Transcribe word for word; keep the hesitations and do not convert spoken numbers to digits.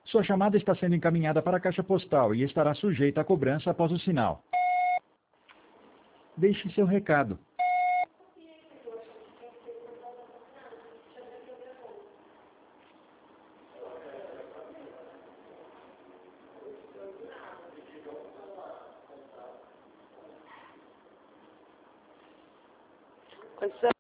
Sua chamada está sendo encaminhada para a caixa postal e estará sujeita a cobrança após o sinal. Deixe seu recado. Quando